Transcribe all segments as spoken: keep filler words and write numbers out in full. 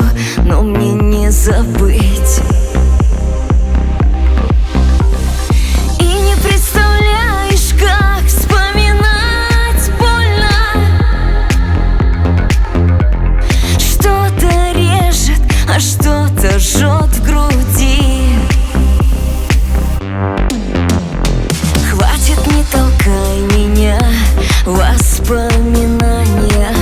но мне не забыть. И не представляешь, как вспоминать больно. Что-то режет, а что-то жжет в груди. Хватит, не толкай меня, воспоминания.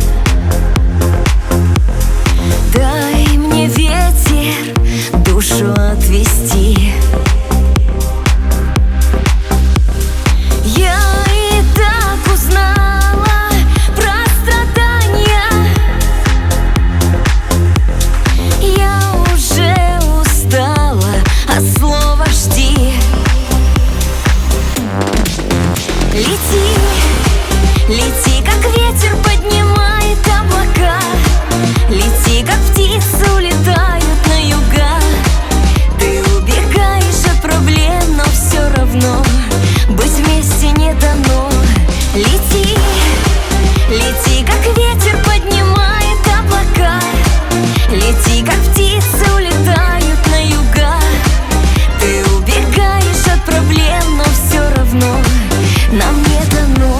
Дай мне ветер душу отвести. Я и так узнала про страдания. Я уже устала от слова «жди». Лети, лети, как ветер поднимает облака. Лети, как птицы улетают на юга. Ты убегаешь от проблем, но все равно быть вместе не дано. Лети, лети, как ветер поднимает облака. Лети, как птицы улетают на юга. Ты убегаешь от проблем, но все равно нам не дано.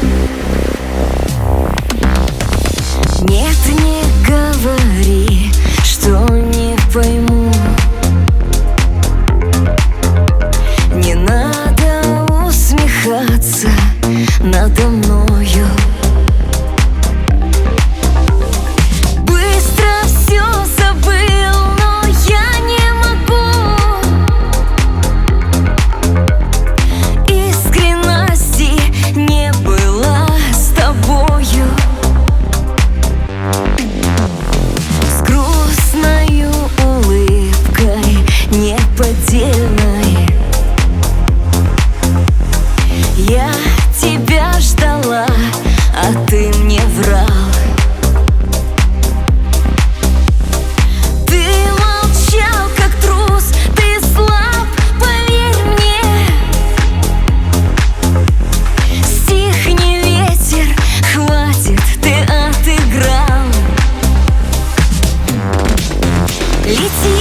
Нет, не говори, что не пойму. Не надо усмехаться надо мною. Быстро все забыл, но я не могу. Искренности не было с тобою. С грустною улыбкой неподдельной я тебя ждала, а ты мне врал. Ты молчал, как трус, ты слаб, поверь мне. Стихни, ветер, хватит, ты отыграл. Лети,